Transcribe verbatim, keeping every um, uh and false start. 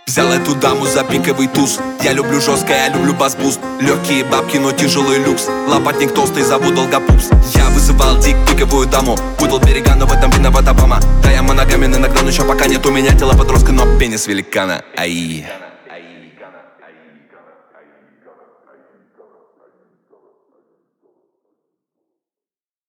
Взял эту даму за пиковый туз. Я люблю жесткое, я люблю бас-буст. Легкие бабки, но тяжелый люкс. Лопатник толстый, зовут Долгопупс. Я вызывал дик пиковую даму. Путал берега, но в этом виноват Обама. Да, я моногамен иногда, но еще пока нет у меня тело подростка, но пенис великана. Ай.